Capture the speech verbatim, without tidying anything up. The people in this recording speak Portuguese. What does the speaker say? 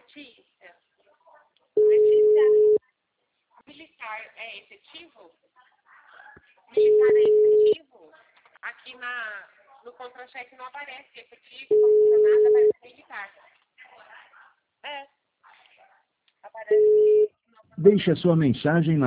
Letícia. Letícia, militar é efetivo? Militar é efetivo? Aqui na, no contra-cheque não aparece efetivo, comissionado, aparece militar. É. Aparece... Deixe a sua mensagem na